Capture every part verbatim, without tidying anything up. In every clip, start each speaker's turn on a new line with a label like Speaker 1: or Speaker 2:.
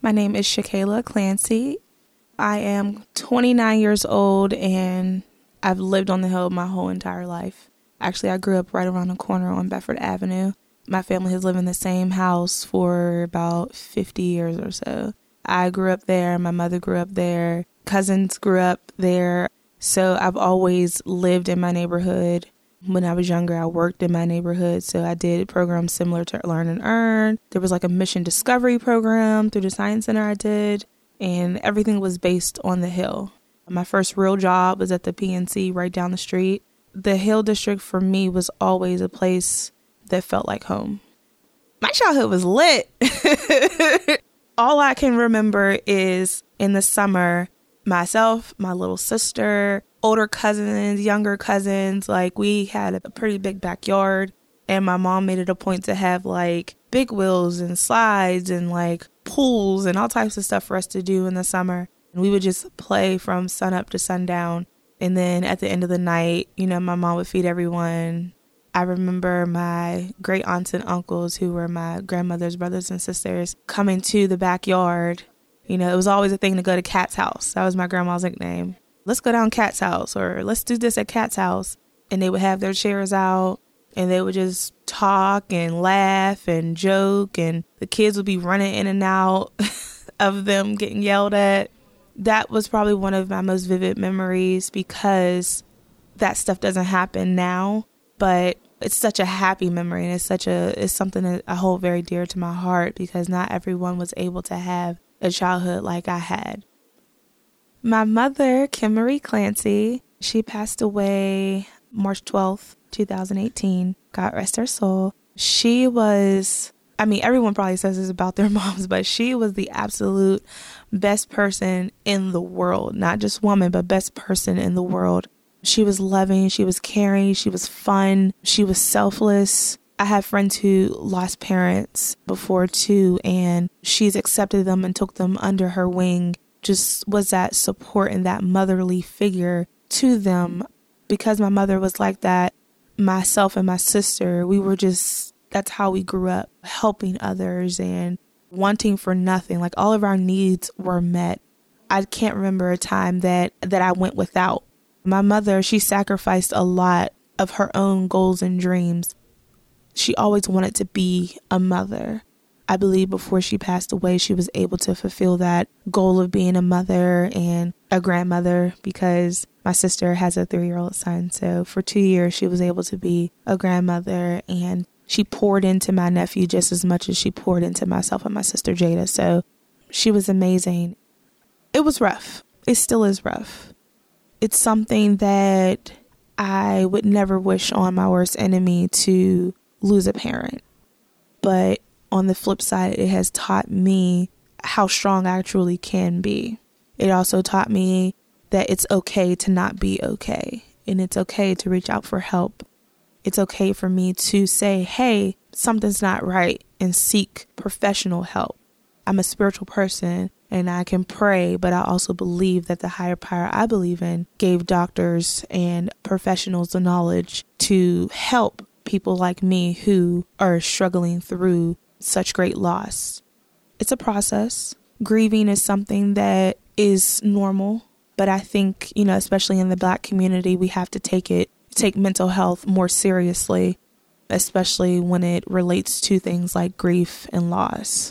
Speaker 1: My name is Shakayla Clancy. I am twenty-nine years old and I've lived on the hill my whole entire life. Actually, I grew up right around the corner on Bedford Avenue. My family has lived in the same house for about fifty years or so. I grew up there. My mother grew up there. Cousins grew up there. So I've always lived in my neighborhood. When I was younger, I worked in my neighborhood. So I did programs similar to Learn and Earn. There was like a mission discovery program through the Science Center I did. And everything was based on the Hill. My first real job was at the P N C right down the street. The Hill District for me was always a place that felt like home. My childhood was lit. All I can remember is in the summer, myself, my little sister, older cousins, younger cousins, like we had a pretty big backyard, and my mom made it a point to have like big wheels and slides and like pools and all types of stuff for us to do in the summer. And we would just play from sun up to sundown. And then at the end of the night, you know, my mom would feed everyone. I remember my great aunts and uncles, who were my grandmother's brothers and sisters, coming to the backyard. You know, it was always a thing to go to Cat's house. That was my grandma's nickname. Let's go down Cat's house, or let's do this at Cat's house. And they would have their chairs out and they would just talk and laugh and joke. And the kids would be running in and out of them getting yelled at. That was probably one of my most vivid memories, because that stuff doesn't happen now, but it's such a happy memory, and it's such a, it's something that I hold very dear to my heart, because not everyone was able to have a childhood like I had. My mother, Kimmery Clancy, she passed away March twelfth, twenty eighteen. God rest her soul. She was, I mean, everyone probably says this about their moms, but she was the absolute best person in the world. Not just woman, but best person in the world. She was loving, she was caring, she was fun, she was selfless. I have friends who lost parents before too, and she's accepted them and took them under her wing. Just was that support and that motherly figure to them. Because my mother was like that, myself and my sister, we were just, that's how we grew up, helping others and wanting for nothing. Like all of our needs were met. I can't remember a time that, that I went without. My mother, she sacrificed a lot of her own goals and dreams. She always wanted to be a mother. I believe before she passed away, she was able to fulfill that goal of being a mother and a grandmother, because my sister has a three-year-old son. So for two years, she was able to be a grandmother, and she poured into my nephew just as much as she poured into myself and my sister Jada. So she was amazing. It was rough. It still is rough. It's something that I would never wish on my worst enemy, to lose a parent. But on the flip side, it has taught me how strong I truly can be. It also taught me that it's okay to not be okay. And it's okay to reach out for help. It's okay for me to say, hey, something's not right, and seek professional help. I'm a spiritual person and I can pray, but I also believe that the higher power I believe in gave doctors and professionals the knowledge to help people like me who are struggling through such great loss. It's a process. Grieving is something that is normal, but I think, you know, especially in the Black community, we have to take it, take mental health more seriously, especially when it relates to things like grief and loss.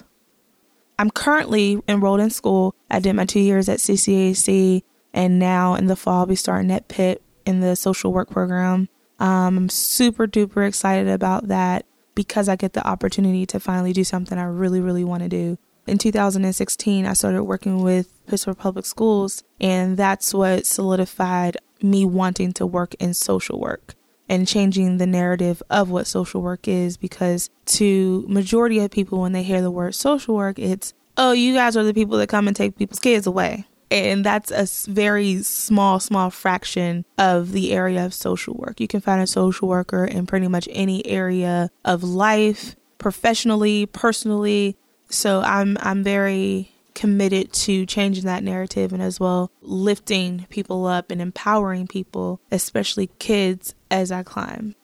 Speaker 1: I'm currently enrolled in school. I did my two years at C C A C, and now in the fall, I'll be starting at Pitt in the social work program. Um, I'm super duper excited about that, because I get the opportunity to finally do something I really, really want to do. In two thousand sixteen, I started working with Pittsburgh Public Schools, and that's what solidified me wanting to work in social work and changing the narrative of what social work is, because to majority of people, when they hear the word social work, it's, oh, you guys are the people that come and take people's kids away. And that's a very small, small fraction of the area of social work. You can find a social worker in pretty much any area of life, professionally, personally. So I'm I'm very committed to changing that narrative, and as well lifting people up and empowering people, especially kids, as I climb.